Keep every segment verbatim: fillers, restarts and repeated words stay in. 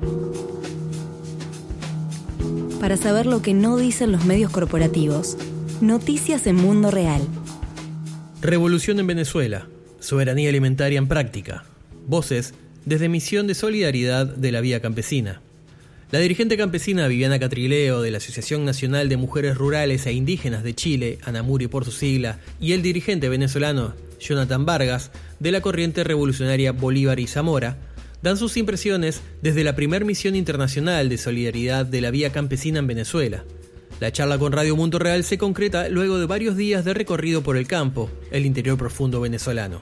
Para saber lo que no dicen los medios corporativos, noticias en Mundo Real. Revolución en Venezuela. Soberanía alimentaria en práctica. Voces desde Misión de Solidaridad de la Vía Campesina. La dirigente campesina Viviana Catrileo de la Asociación Nacional de Mujeres Rurales e Indígenas de Chile, ANAMURI por su sigla, y el dirigente venezolano Jonathan Vargas de la Corriente Revolucionaria Bolívar y Zamora dan sus impresiones desde la primer misión internacional de solidaridad de la Vía Campesina en Venezuela. La charla con Radio Mundo Real se concreta luego de varios días de recorrido por el campo, el interior profundo venezolano.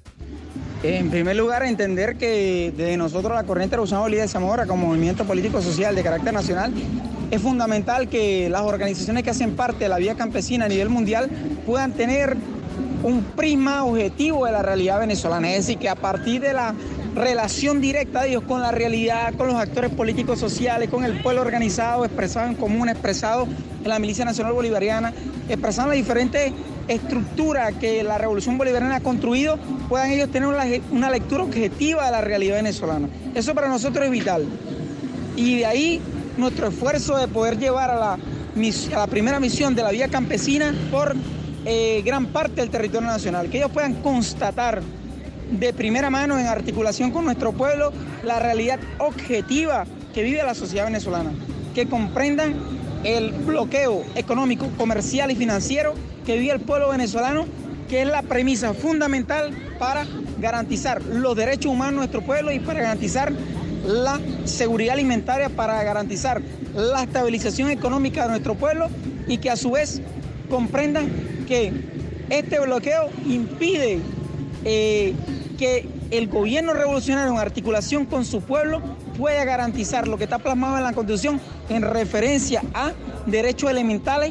En primer lugar, entender que desde nosotros la Corriente Revolucionaria Bolívar y Zamora, como movimiento político social de carácter nacional, es fundamental que las organizaciones que hacen parte de la Vía Campesina a nivel mundial puedan tener un prisma objetivo de la realidad venezolana, es decir, que a partir de la relación directa de ellos con la realidad, con los actores políticos sociales, con el pueblo organizado, expresado en común, expresado en la Milicia Nacional Bolivariana, expresado en las diferentes estructuras que la Revolución Bolivariana ha construido, puedan ellos tener una, una lectura objetiva de la realidad venezolana. Eso para nosotros es vital. Y de ahí nuestro esfuerzo de poder llevar a la, a la primera misión de la Vía Campesina por eh, gran parte del territorio nacional, que ellos puedan constatar de primera mano, en articulación con nuestro pueblo, la realidad objetiva que vive la sociedad venezolana, que comprendan el bloqueo económico, comercial y financiero que vive el pueblo venezolano, que es la premisa fundamental para garantizar los derechos humanos de nuestro pueblo y para garantizar la seguridad alimentaria, para garantizar la estabilización económica de nuestro pueblo y que a su vez comprendan que este bloqueo impide eh, que el gobierno revolucionario en articulación con su pueblo pueda garantizar lo que está plasmado en la Constitución en referencia a derechos elementales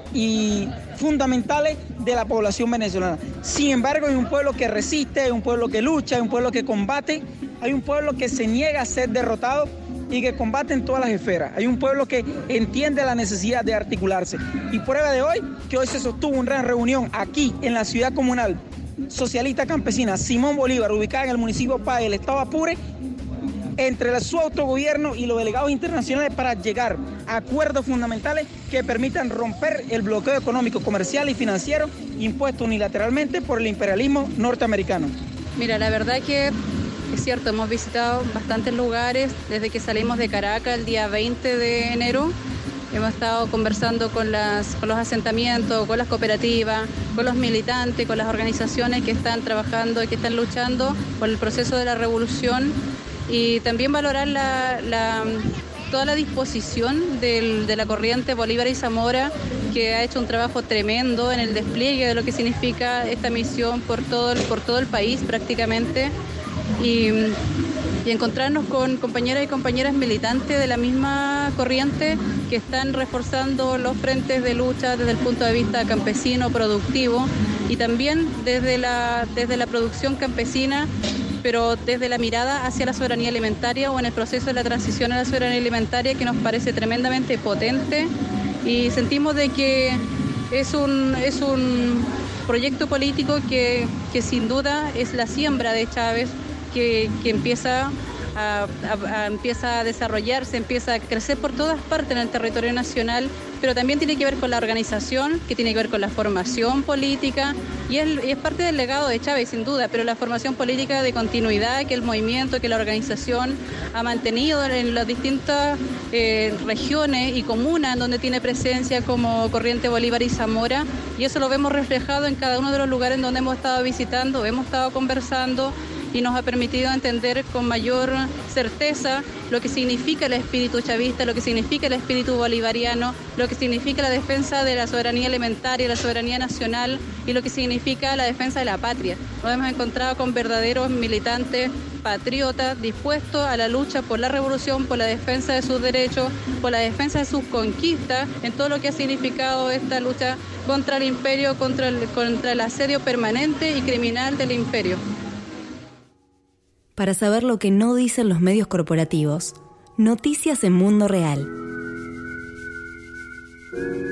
y fundamentales de la población venezolana. Sin embargo, hay un pueblo que resiste, hay un pueblo que lucha, hay un pueblo que combate, hay un pueblo que se niega a ser derrotado y que combate en todas las esferas. Hay un pueblo que entiende la necesidad de articularse. Y prueba de hoy, que hoy se sostuvo una gran reunión aquí en la ciudad comunal socialista campesina Simón Bolívar, ubicada en el municipio de Paya, el estado Apure, entre su autogobierno y los delegados internacionales para llegar a acuerdos fundamentales que permitan romper el bloqueo económico, comercial y financiero impuesto unilateralmente por el imperialismo norteamericano. Mira, la verdad que es cierto, hemos visitado bastantes lugares desde que salimos de Caracas el día veinte de enero. Hemos estado conversando con, las, con los asentamientos, con las cooperativas, con los militantes, con las organizaciones que están trabajando y que están luchando por el proceso de la revolución, y también valorar la, la, toda la disposición del, de la Corriente Bolívar y Zamora, que ha hecho un trabajo tremendo en el despliegue de lo que significa esta misión por todo el, por todo el país prácticamente. Y, y encontrarnos con compañeras y compañeras militantes de la misma corriente que están reforzando los frentes de lucha desde el punto de vista campesino, productivo, y también desde la, desde la producción campesina, pero desde la mirada hacia la soberanía alimentaria o en el proceso de la transición a la soberanía alimentaria, que nos parece tremendamente potente, y sentimos de que es un, es un proyecto político que, que sin duda es la siembra de Chávez, que, que empieza a, a, a, empieza a desarrollarse, empieza a crecer por todas partes en el territorio nacional, pero también tiene que ver con la organización, que tiene que ver con la formación política, y es, y es parte del legado de Chávez, sin duda, pero la formación política de continuidad que el movimiento, que la organización ha mantenido en las distintas eh, regiones y comunas donde tiene presencia, como Corriente Bolívar y Zamora, y eso lo vemos reflejado en cada uno de los lugares en donde hemos estado visitando, hemos estado conversando, y nos ha permitido entender con mayor certeza lo que significa el espíritu chavista, lo que significa el espíritu bolivariano, lo que significa la defensa de la soberanía alimentaria, la soberanía nacional, y lo que significa la defensa de la patria. Nos hemos encontrado con verdaderos militantes patriotas dispuestos a la lucha por la revolución, por la defensa de sus derechos, por la defensa de sus conquistas, en todo lo que ha significado esta lucha contra el imperio, contra el, contra el asedio permanente y criminal del imperio. Para saber lo que no dicen los medios corporativos, noticias en Mundo Real.